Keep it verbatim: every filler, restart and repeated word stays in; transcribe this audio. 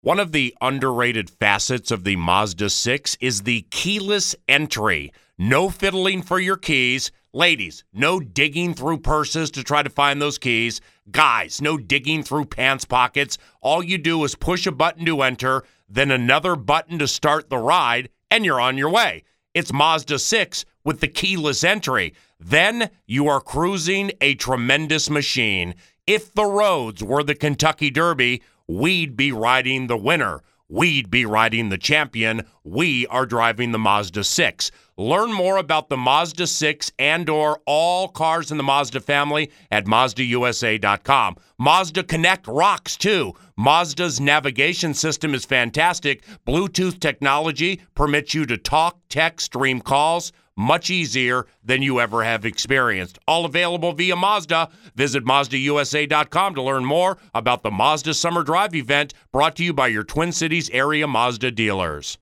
One of the underrated facets of the Mazda six is the keyless entry. No fiddling for your keys. Ladies, no digging through purses to try to find those keys. Guys, no digging through pants pockets. All you do is push a button to enter, then another button to start the ride, and you're on your way. It's Mazda six with the keyless entry. Then you are cruising a tremendous machine. If the roads were the Kentucky Derby, we'd be riding the winner. We'd be riding the champion. We are driving the Mazda six. Learn more about the Mazda six and or all cars in the Mazda family at Mazda U S A dot com. Mazda Connect rocks too. Mazda's navigation system is fantastic. Bluetooth technology permits you to talk, text, stream calls much easier than you ever have experienced. All available via Mazda. Visit Mazda U S A dot com to learn more about the Mazda Summer Drive event brought to you by your Twin Cities area Mazda dealers.